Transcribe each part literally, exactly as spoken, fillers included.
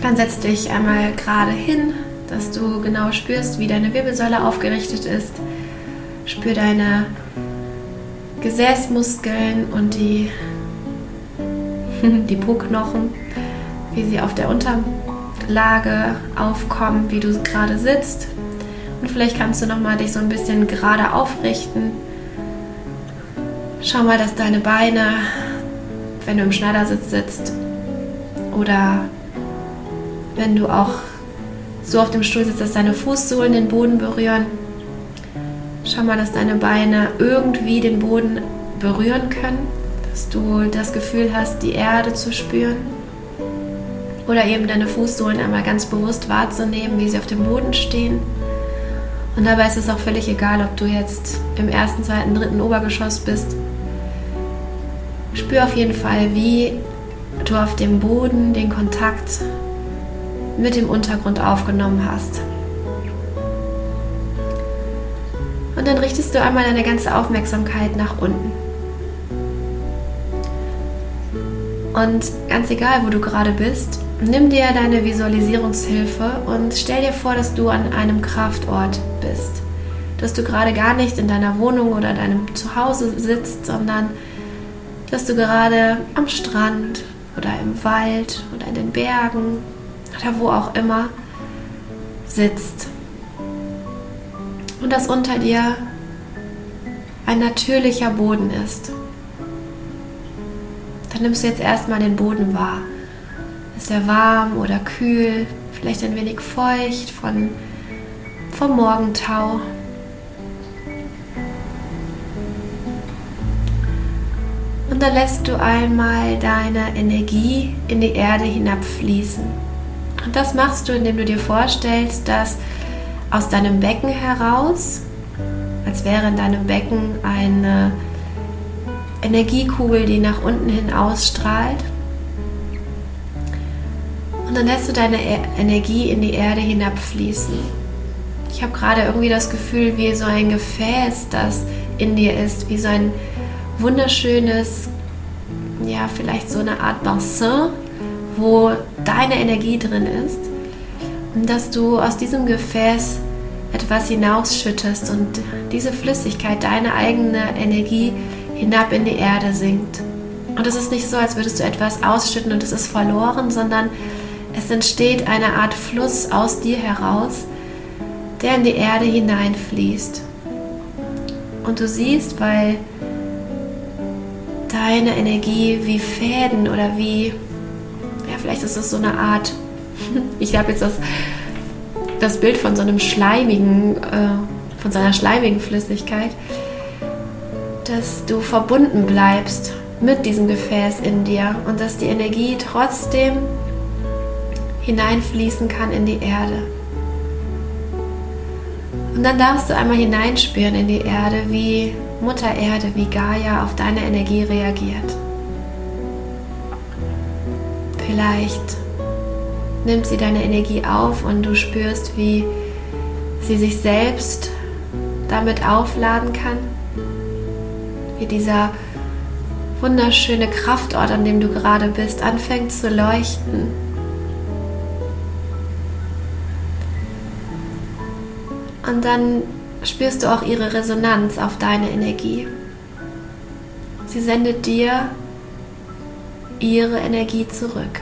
Dann setz dich einmal gerade hin, dass du genau spürst, wie deine Wirbelsäule aufgerichtet ist. Spür deine Gesäßmuskeln und die, die Po-Knochen, wie sie auf der Unterlage aufkommen, wie du gerade sitzt. Und vielleicht kannst du nochmal dich so ein bisschen gerade aufrichten. Schau mal, dass deine Beine, wenn du im Schneidersitz sitzt oder wenn du auch so auf dem Stuhl sitzt, dass deine Fußsohlen den Boden berühren. Schau mal, dass deine Beine irgendwie den Boden berühren können, dass du das Gefühl hast, die Erde zu spüren. Oder eben deine Fußsohlen einmal ganz bewusst wahrzunehmen, wie sie auf dem Boden stehen. Und dabei ist es auch völlig egal, ob du jetzt im ersten, zweiten, dritten Obergeschoss bist. Spür auf jeden Fall, wie du auf dem Boden den Kontakt mit dem Untergrund aufgenommen hast. Und dann richtest du einmal deine ganze Aufmerksamkeit nach unten. Und ganz egal, wo du gerade bist, nimm dir deine Visualisierungshilfe und stell dir vor, dass du an einem Kraftort bist. Dass du gerade gar nicht in deiner Wohnung oder deinem Zuhause sitzt, sondern dass du gerade am Strand oder im Wald oder in den Bergen oder wo auch immer sitzt. Und dass unter dir ein natürlicher Boden ist. Dann nimmst du jetzt erstmal den Boden wahr. Ist er warm oder kühl, vielleicht ein wenig feucht von, vom Morgentau. Und dann lässt du einmal deine Energie in die Erde hinabfließen. Und das machst du, indem du dir vorstellst, dass aus deinem Becken heraus, als wäre in deinem Becken eine Energiekugel, die nach unten hin ausstrahlt. Und dann lässt du deine Energie in die Erde hinabfließen. Ich habe gerade irgendwie das Gefühl, wie so ein Gefäß, das in dir ist, wie so ein wunderschönes, ja, vielleicht so eine Art Bassin, wo deine Energie drin ist. Und dass du aus diesem Gefäß etwas hinausschüttest und diese Flüssigkeit, deine eigene Energie, hinab in die Erde sinkt. Und es ist nicht so, als würdest du etwas ausschütten und es ist verloren, sondern es entsteht eine Art Fluss aus dir heraus, der in die Erde hineinfließt. Und du siehst, weil deine Energie wie Fäden oder wie, ja, vielleicht ist es so eine Art, ich habe jetzt das, das Bild von so einem schleimigen, äh, von so einer schleimigen Flüssigkeit, dass du verbunden bleibst mit diesem Gefäß in dir und dass die Energie trotzdem hineinfließen kann in die Erde. Und dann darfst du einmal hineinspüren in die Erde, wie Mutter Erde, wie Gaia auf deine Energie reagiert. Vielleicht nimmt sie deine Energie auf und du spürst, wie sie sich selbst damit aufladen kann. Wie dieser wunderschöne Kraftort, an dem du gerade bist, anfängt zu leuchten. Und dann spürst du auch ihre Resonanz auf deine Energie. Sie sendet dir ihre Energie zurück.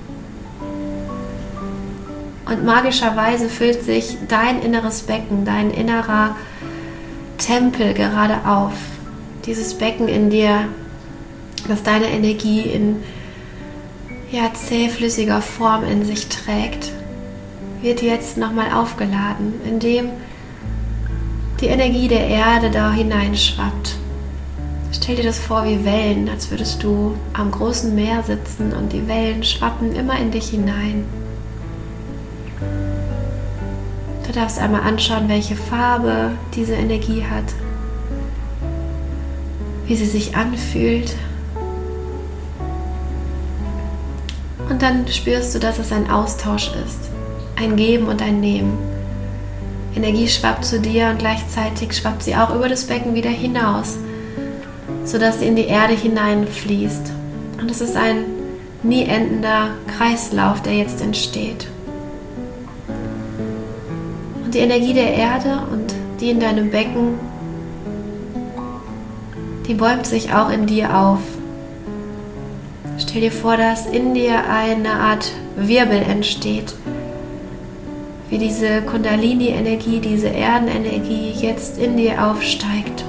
Und magischerweise füllt sich dein inneres Becken, dein innerer Tempel gerade auf. Dieses Becken in dir, das deine Energie in, ja, zähflüssiger Form in sich trägt, wird jetzt nochmal aufgeladen, indem die Energie der Erde da hineinschwappt. Stell dir das vor wie Wellen, als würdest du am großen Meer sitzen und die Wellen schwappen immer in dich hinein. Du darfst einmal anschauen, welche Farbe diese Energie hat, wie sie sich anfühlt. Und dann spürst du, dass es ein Austausch ist, ein Geben und ein Nehmen. Energie schwappt zu dir und gleichzeitig schwappt sie auch über das Becken wieder hinaus, sodass sie in die Erde hineinfließt. Und es ist ein nie endender Kreislauf, der jetzt entsteht. Und die Energie der Erde und die in deinem Becken, die bäumt sich auch in dir auf. Stell dir vor, dass in dir eine Art Wirbel entsteht, wie diese Kundalini-Energie, diese Erdenenergie jetzt in dir aufsteigt.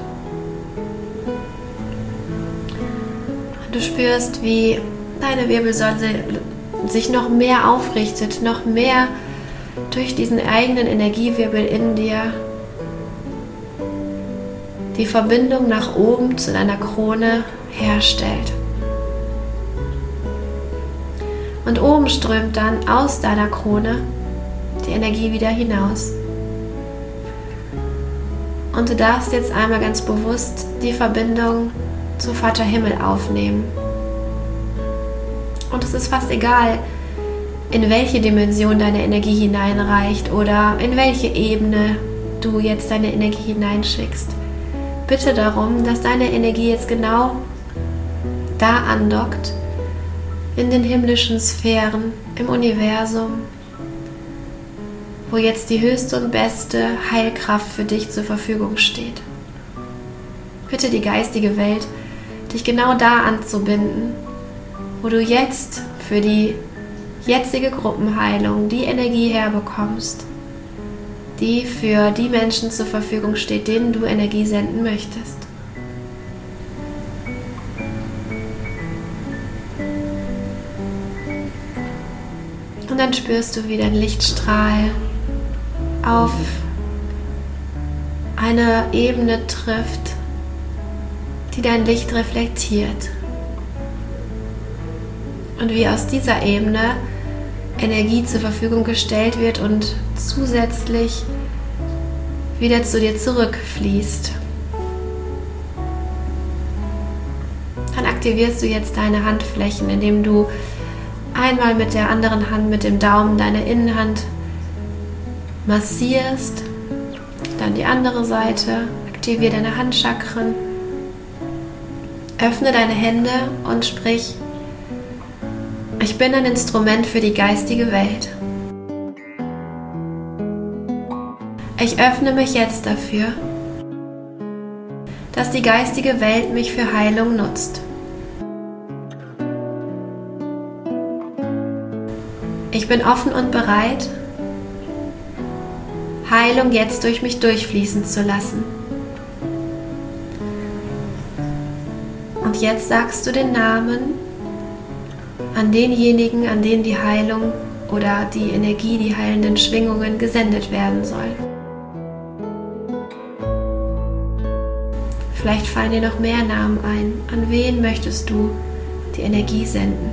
Und du spürst, wie deine Wirbelsäule sich noch mehr aufrichtet, noch mehr durch diesen eigenen Energiewirbel in dir die Verbindung nach oben zu deiner Krone herstellt. Und oben strömt dann aus deiner Krone die Energie wieder hinaus. Und du darfst jetzt einmal ganz bewusst die Verbindung zu Vater Himmel aufnehmen. Und es ist fast egal, in welche Dimension deine Energie hineinreicht oder in welche Ebene du jetzt deine Energie hineinschickst. Bitte darum, dass deine Energie jetzt genau da andockt, in den himmlischen Sphären, im Universum, wo jetzt die höchste und beste Heilkraft für dich zur Verfügung steht. Bitte die geistige Welt, dich genau da anzubinden, wo du jetzt für die jetzige Gruppenheilung die Energie herbekommst, die für die Menschen zur Verfügung steht, denen du Energie senden möchtest. Und dann spürst du, wie dein Lichtstrahl auf eine Ebene trifft, die dein Licht reflektiert. Und wie aus dieser Ebene Energie zur Verfügung gestellt wird und zusätzlich wieder zu dir zurückfließt. Dann aktivierst du jetzt deine Handflächen, indem du einmal mit der anderen Hand, mit dem Daumen, deine Innenhand massierst, dann die andere Seite, aktiviere deine Handchakren, öffne deine Hände und sprich: Ich bin ein Instrument für die geistige Welt. Ich öffne mich jetzt dafür, dass die geistige Welt mich für Heilung nutzt. Ich bin offen und bereit, Heilung jetzt durch mich durchfließen zu lassen. Und jetzt sagst du den Namen an denjenigen, an denen die Heilung oder die Energie, die heilenden Schwingungen gesendet werden soll. Vielleicht fallen dir noch mehr Namen ein. An wen möchtest du die Energie senden?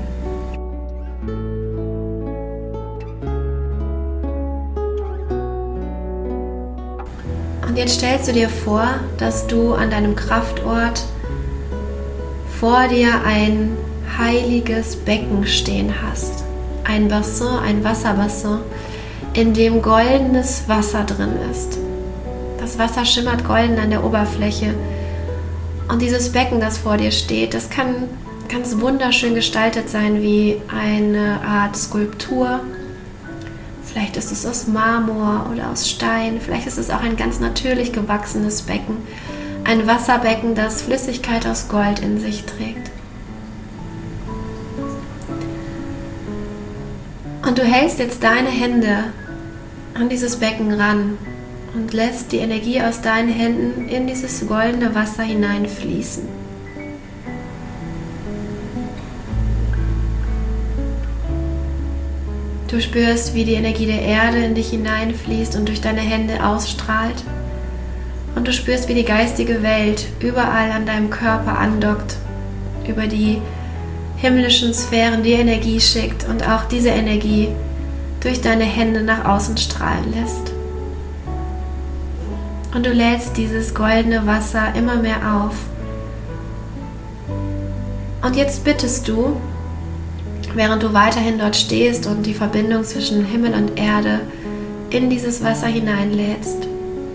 Und jetzt stellst du dir vor, dass du an deinem Kraftort vor dir ein heiliges Becken stehen hast. Ein Bassin, ein Wasserbassin, in dem goldenes Wasser drin ist. Das Wasser schimmert golden an der Oberfläche. Und dieses Becken, das vor dir steht, das kann ganz wunderschön gestaltet sein wie eine Art Skulptur. Vielleicht ist es aus Marmor oder aus Stein. Vielleicht ist es auch ein ganz natürlich gewachsenes Becken. Ein Wasserbecken, das Flüssigkeit aus Gold in sich trägt. Und du hältst jetzt deine Hände an dieses Becken ran und lässt die Energie aus deinen Händen in dieses goldene Wasser hineinfließen. Du spürst, wie die Energie der Erde in dich hineinfließt und durch deine Hände ausstrahlt. Und du spürst, wie die geistige Welt überall an deinem Körper andockt, über die himmlischen Sphären die Energie schickt und auch diese Energie durch deine Hände nach außen strahlen lässt. Und du lädst dieses goldene Wasser immer mehr auf. Und jetzt bittest du, während du weiterhin dort stehst und die Verbindung zwischen Himmel und Erde in dieses Wasser hineinlädst,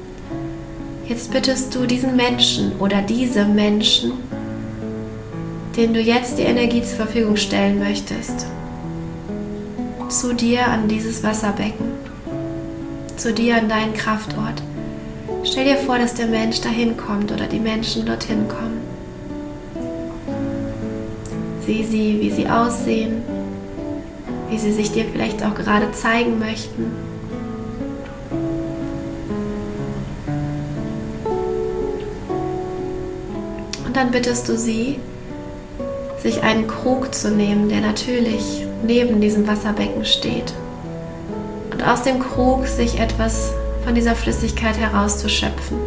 jetzt bittest du diesen Menschen oder diese Menschen, den du jetzt die Energie zur Verfügung stellen möchtest, zu dir an dieses Wasserbecken, zu dir an deinen Kraftort. Stell dir vor, dass der Mensch dahin kommt oder die Menschen dorthin kommen. Sieh sie, wie sie aussehen, wie sie sich dir vielleicht auch gerade zeigen möchten. Und dann bittest du sie, sich einen Krug zu nehmen, der natürlich neben diesem Wasserbecken steht. Und aus dem Krug sich etwas von dieser Flüssigkeit herauszuschöpfen.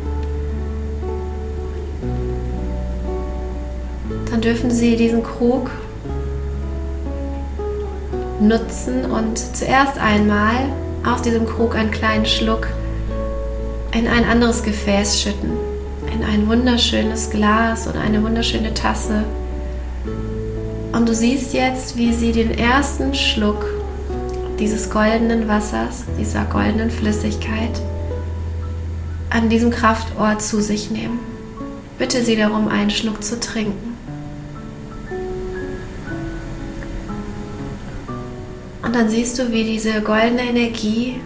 Dann dürfen sie diesen Krug nutzen und zuerst einmal aus diesem Krug einen kleinen Schluck in ein anderes Gefäß schütten. In ein wunderschönes Glas oder eine wunderschöne Tasse. Und du siehst jetzt, wie sie den ersten Schluck dieses goldenen Wassers, dieser goldenen Flüssigkeit an diesem Kraftort zu sich nehmen. Bitte sie darum, einen Schluck zu trinken. Und dann siehst du, wie diese goldene Energie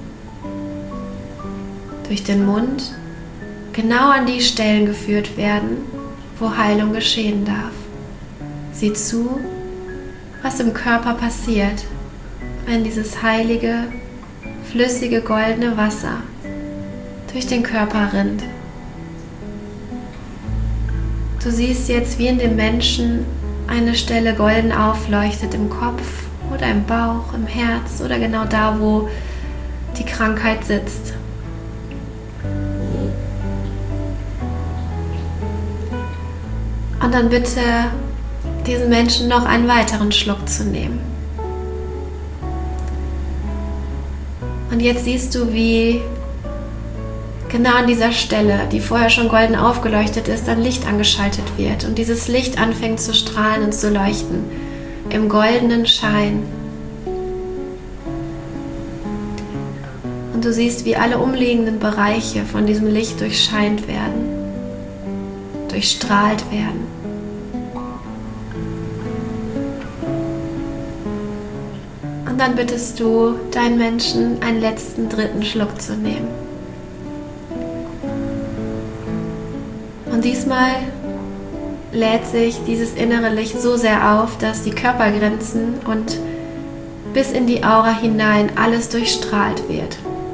durch den Mund genau an die Stellen geführt werden, wo Heilung geschehen darf. Sieh zu, was im Körper passiert, wenn dieses heilige, flüssige, goldene Wasser durch den Körper rinnt. Du siehst jetzt, wie in dem Menschen eine Stelle golden aufleuchtet im Kopf oder im Bauch, im Herz oder genau da, wo die Krankheit sitzt. Und dann bitte diesen Menschen noch einen weiteren Schluck zu nehmen. Und jetzt siehst du, wie genau an dieser Stelle, die vorher schon golden aufgeleuchtet ist, dann Licht angeschaltet wird. Und dieses Licht anfängt zu strahlen und zu leuchten im goldenen Schein. Und du siehst, wie alle umliegenden Bereiche von diesem Licht durchscheint werden, durchstrahlt werden. Und dann bittest du deinen Menschen, einen letzten dritten Schluck zu nehmen. Und diesmal lädt sich dieses innere Licht so sehr auf, dass die Körpergrenzen und bis in die Aura hinein alles durchstrahlt wird.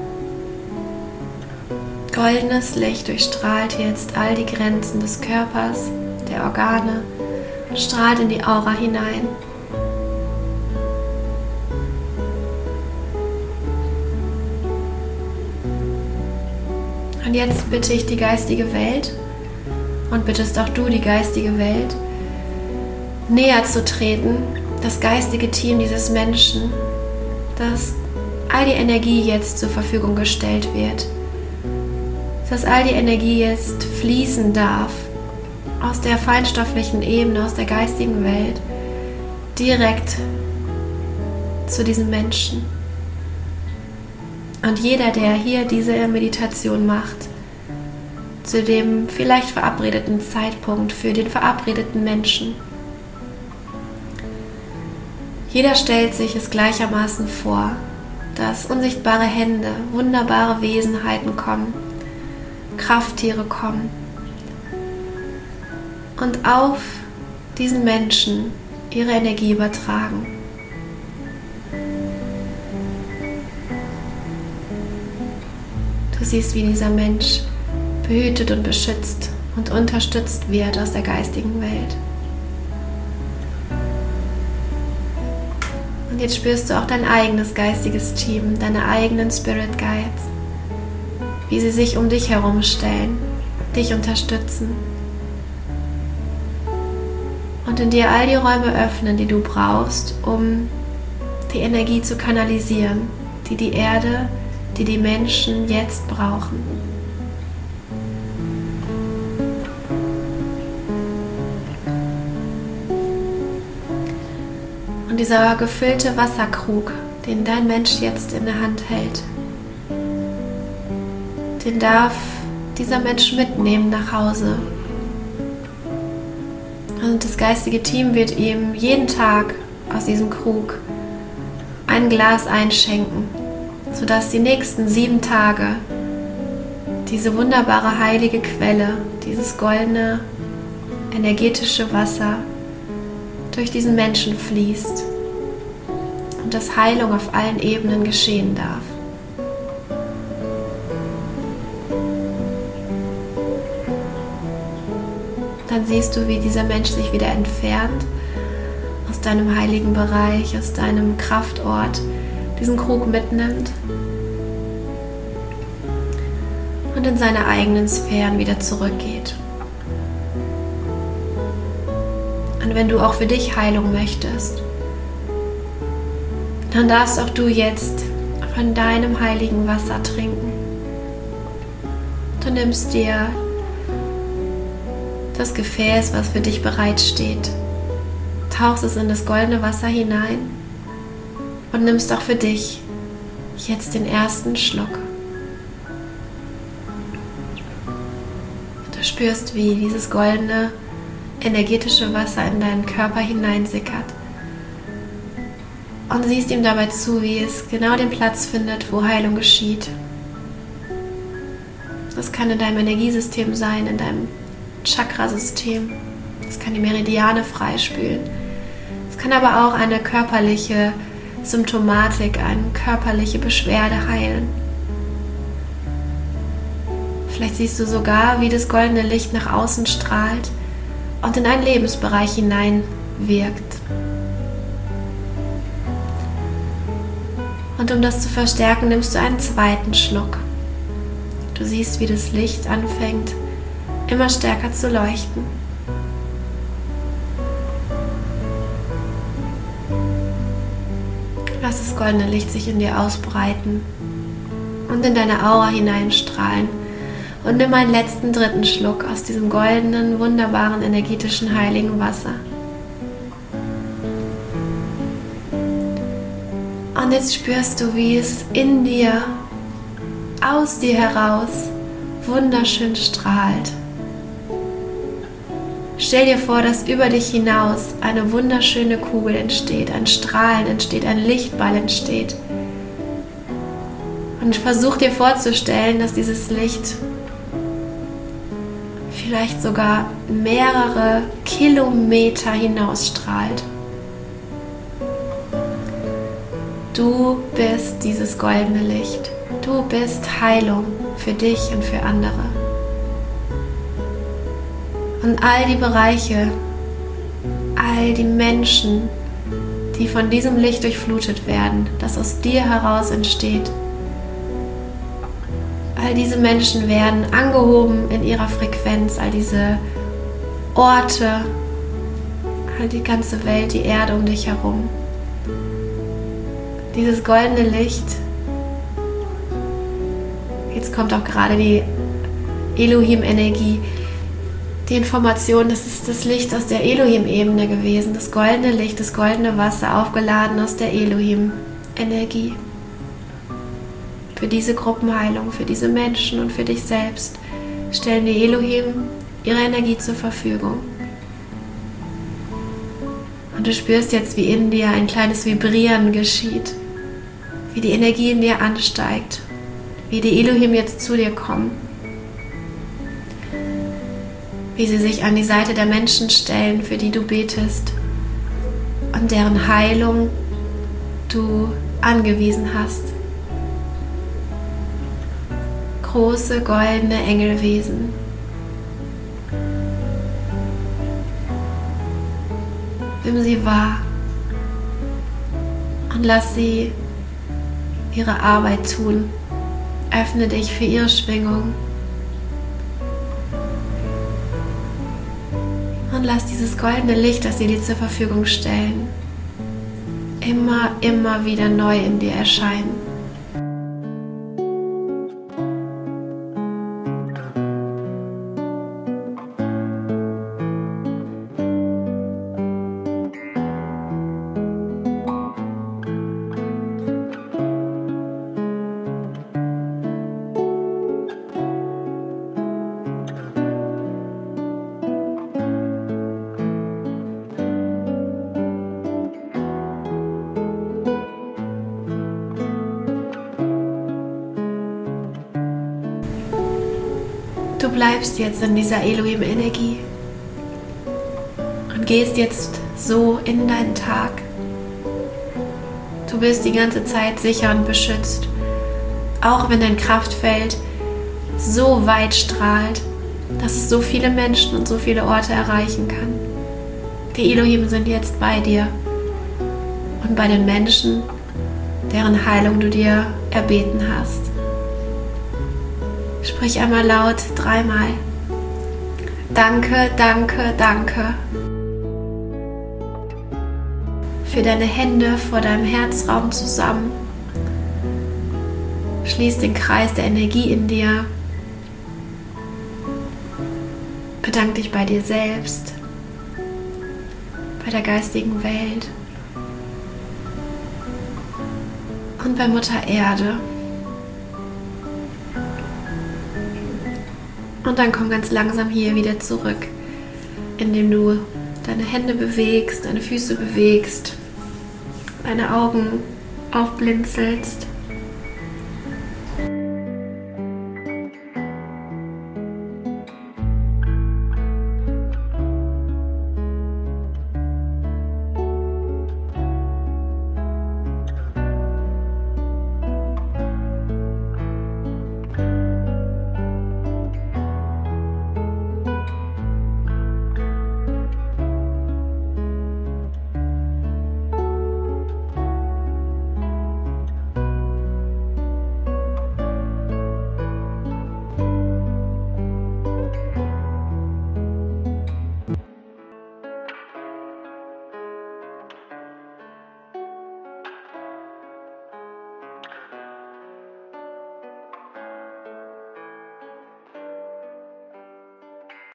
Goldenes Licht durchstrahlt jetzt all die Grenzen des Körpers, der Organe, strahlt in die Aura hinein. Und jetzt bitte ich die geistige Welt und bittest auch du die geistige Welt, näher zu treten, das geistige Team dieses Menschen, dass all die Energie jetzt zur Verfügung gestellt wird, dass all die Energie jetzt fließen darf aus der feinstofflichen Ebene, aus der geistigen Welt, direkt zu diesem Menschen. Und jeder, der hier diese Meditation macht, zu dem vielleicht verabredeten Zeitpunkt für den verabredeten Menschen, jeder stellt sich es gleichermaßen vor, dass unsichtbare Hände, wunderbare Wesenheiten kommen, Krafttiere kommen und auf diesen Menschen ihre Energie übertragen. Du siehst, wie dieser Mensch behütet und beschützt und unterstützt wird aus der geistigen Welt. Und jetzt spürst du auch dein eigenes geistiges Team, deine eigenen Spirit Guides, wie sie sich um dich herum stellen, dich unterstützen und in dir all die Räume öffnen, die du brauchst, um die Energie zu kanalisieren, die die Erde, die die Menschen jetzt brauchen. Und dieser gefüllte Wasserkrug, den dein Mensch jetzt in der Hand hält, den darf dieser Mensch mitnehmen nach Hause. Und das geistige Team wird ihm jeden Tag aus diesem Krug ein Glas einschenken, sodass die nächsten sieben Tage diese wunderbare heilige Quelle, dieses goldene, energetische Wasser durch diesen Menschen fließt und dass Heilung auf allen Ebenen geschehen darf. Dann siehst du, wie dieser Mensch sich wieder entfernt aus deinem heiligen Bereich, aus deinem Kraftort, diesen Krug mitnimmt und in seine eigenen Sphären wieder zurückgeht. Und wenn du auch für dich Heilung möchtest, dann darfst auch du jetzt von deinem heiligen Wasser trinken. Du nimmst dir das Gefäß, was für dich bereitsteht, tauchst es in das goldene Wasser hinein und nimmst auch für dich jetzt den ersten Schluck. Du spürst, wie dieses goldene, energetische Wasser in deinen Körper hineinsickert und siehst ihm dabei zu, wie es genau den Platz findet, wo Heilung geschieht. Das kann in deinem Energiesystem sein, in deinem Chakrasystem. Das kann die Meridiane freispülen. Es kann aber auch eine körperliche Symptomatik, eine körperliche Beschwerde heilen. Vielleicht siehst du sogar, wie das goldene Licht nach außen strahlt und in einen Lebensbereich hinein wirkt. Und um das zu verstärken, nimmst du einen zweiten Schluck. Du siehst, wie das Licht anfängt, immer stärker zu leuchten. Lass das goldene Licht sich in dir ausbreiten und in deine Aura hineinstrahlen. Und nimm einen letzten dritten Schluck aus diesem goldenen, wunderbaren, energetischen, heiligen Wasser. Und jetzt spürst du, wie es in dir, aus dir heraus, wunderschön strahlt. Stell dir vor, dass über dich hinaus eine wunderschöne Kugel entsteht, ein Strahlen entsteht, ein Lichtball entsteht. Und versuch dir vorzustellen, dass dieses Licht vielleicht sogar mehrere Kilometer hinausstrahlt. Du bist dieses goldene Licht. Du bist Heilung für dich und für andere. Und all die Bereiche, all die Menschen, die von diesem Licht durchflutet werden, das aus dir heraus entsteht, all diese Menschen werden angehoben in ihrer Frequenz, all diese Orte, all die ganze Welt, die Erde um dich herum. Dieses goldene Licht, jetzt kommt auch gerade die Elohim-Energie, die Information, das ist das Licht aus der Elohim-Ebene gewesen, das goldene Licht, das goldene Wasser, aufgeladen aus der Elohim-Energie. Für diese Gruppenheilung, für diese Menschen und für dich selbst stellen die Elohim ihre Energie zur Verfügung. Und du spürst jetzt, wie in dir ein kleines Vibrieren geschieht, wie die Energie in dir ansteigt, wie die Elohim jetzt zu dir kommen, wie sie sich an die Seite der Menschen stellen, für die du betest und deren Heilung du angewiesen hast. Große goldene Engelwesen. Nimm sie wahr und lass sie ihre Arbeit tun. Öffne dich für ihre Schwingung. Und lass dieses goldene Licht, das sie dir zur Verfügung stellen, immer, immer wieder neu in dir erscheinen. Du bleibst jetzt in dieser Elohim-Energie und gehst jetzt so in deinen Tag. Du bist die ganze Zeit sicher und beschützt, auch wenn dein Kraftfeld so weit strahlt, dass es so viele Menschen und so viele Orte erreichen kann. Die Elohim sind jetzt bei dir und bei den Menschen, deren Heilung du dir erbeten hast. Sprich einmal laut dreimal. Danke, danke, danke. Für deine Hände vor deinem Herzraum zusammen. Schließ den Kreis der Energie in dir. Bedank dich bei dir selbst, bei der geistigen Welt und bei Mutter Erde. Und dann komm ganz langsam hier wieder zurück, indem du deine Hände bewegst, deine Füße bewegst, deine Augen aufblinzelst.